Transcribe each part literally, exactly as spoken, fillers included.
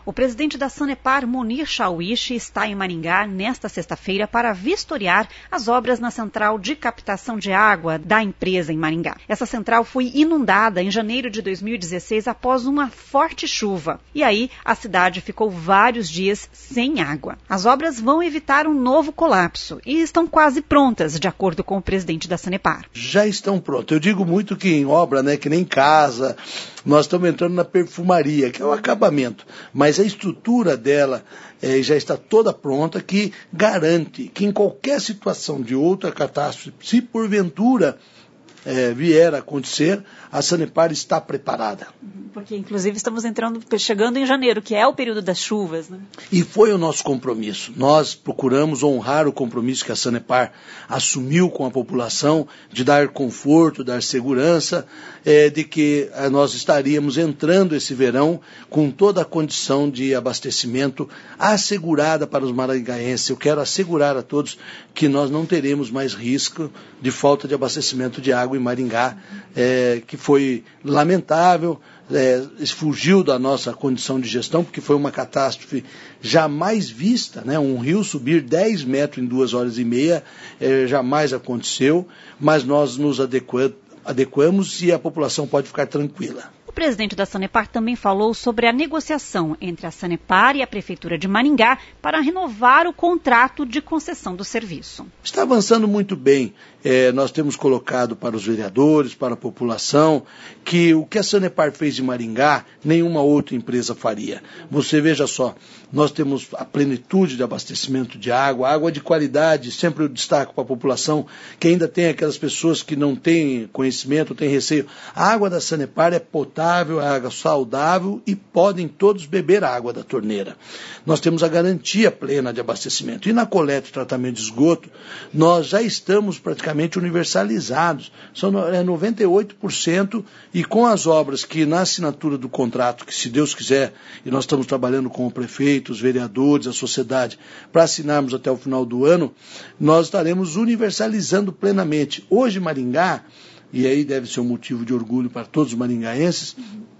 O presidente da Sanepar, Munir Shawishi, está em Maringá nesta sexta-feira para vistoriar as obras na central de captação de água da empresa em Maringá. Essa central foi inundada em janeiro de dois mil e dezesseis após uma forte chuva. E aí a cidade ficou vários dias sem água. As obras vão evitar um novo colapso e estão quase prontas, de acordo com o presidente da Sanepar. Já estão prontas. Eu digo muito que em obra, né, que nem casa, nós estamos entrando na perfumaria, que é o acabamento. Mas a estrutura dela eh, já está toda pronta, que garante que em qualquer situação de outra catástrofe, se porventura eh, vier a acontecer, a Sanepar está preparada. Porque, inclusive, estamos entrando, chegando em janeiro, que é o período das chuvas, né? E foi o nosso compromisso. Nós procuramos honrar o compromisso que a Sanepar assumiu com a população de dar conforto, dar segurança, é, de que é, nós estaríamos entrando esse verão com toda a condição de abastecimento assegurada para os maringaenses. Eu quero assegurar a todos que nós não teremos mais risco de falta de abastecimento de água em Maringá, é, que foi lamentável. É, fugiu da nossa condição de gestão, porque foi uma catástrofe jamais vista, né? Um rio subir dez metros em duas horas e meia, é, jamais aconteceu, mas nós nos adequa- adequamos e a população pode ficar tranquila. O presidente da Sanepar também falou sobre a negociação entre a Sanepar e a Prefeitura de Maringá para renovar o contrato de concessão do serviço. Está avançando muito bem. É, nós temos colocado para os vereadores, para a população, que o que a Sanepar fez em Maringá, nenhuma outra empresa faria. Você veja só, nós temos a plenitude de abastecimento de água, água de qualidade, sempre eu destaco para a população, que ainda tem aquelas pessoas que não têm conhecimento, têm receio. A água da Sanepar é potável, é água saudável e podem todos beber a água da torneira. Nós temos a garantia plena de abastecimento. E na coleta e tratamento de esgoto, nós já estamos praticamente universalizados, são noventa e oito por cento, e com as obras que na assinatura do contrato, que se Deus quiser, e nós estamos trabalhando com o prefeito, os vereadores, a sociedade, para assinarmos até o final do ano, nós estaremos universalizando plenamente. Hoje Maringá, e aí deve ser um motivo de orgulho para todos os maringaenses,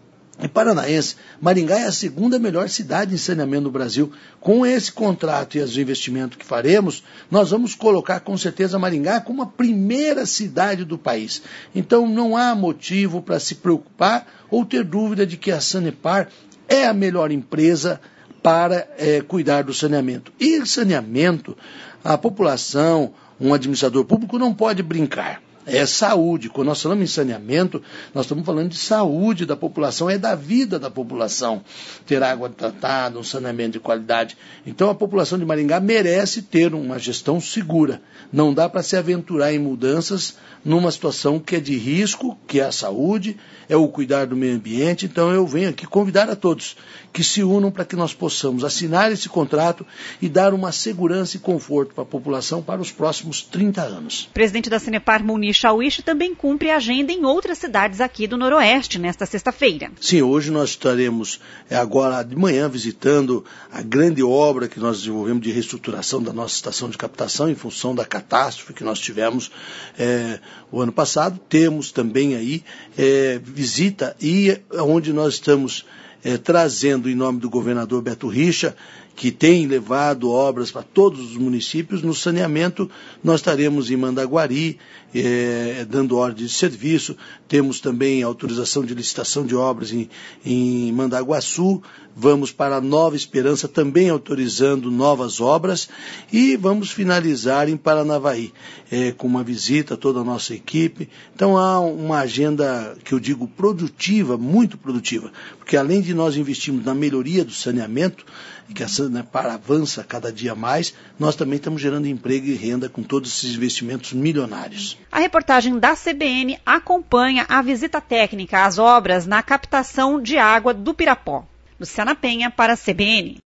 e paranaense, Maringá é a segunda melhor cidade em saneamento do Brasil. Com esse contrato e os investimentos que faremos, nós vamos colocar com certeza Maringá como a primeira cidade do país. Então não há motivo para se preocupar ou ter dúvida de que a Sanepar é a melhor empresa para é, cuidar do saneamento. E saneamento, a população, um administrador público não pode brincar. É saúde. Quando nós falamos em saneamento, nós estamos falando de saúde da população, é da vida da população ter água tratada, um saneamento de qualidade. Então a população de Maringá merece ter uma gestão segura. Não dá para se aventurar em mudanças numa situação que é de risco, que é a saúde, é o cuidar do meio ambiente. Então eu venho aqui convidar a todos que se unam para que nós possamos assinar esse contrato e dar uma segurança e conforto para a população para os próximos trinta anos. O presidente da Sanepar, Munir Shawishi, também cumpre a agenda em outras cidades aqui do Noroeste nesta sexta-feira. Sim, hoje nós estaremos é, agora de manhã visitando a grande obra que nós desenvolvemos de reestruturação da nossa estação de captação em função da catástrofe que nós tivemos é, o ano passado. Temos também aí é, visita e onde nós estamos É, trazendo em nome do governador Beto Richa, que tem levado obras para todos os municípios. No saneamento, nós estaremos em Mandaguari, é, dando ordem de serviço. Temos também autorização de licitação de obras em, em Mandaguaçu. Vamos para a Nova Esperança, também autorizando novas obras. E vamos finalizar em Paranavaí, é, com uma visita a toda a nossa equipe. Então há uma agenda, que eu digo, produtiva, muito produtiva. Porque além de nós investirmos na melhoria do saneamento, que a Sanepar avança cada dia mais, nós também estamos gerando emprego e renda com todos esses investimentos milionários. A reportagem da C B N acompanha a visita técnica às obras na captação de água do Pirapó. Luciana Penha para a C B N.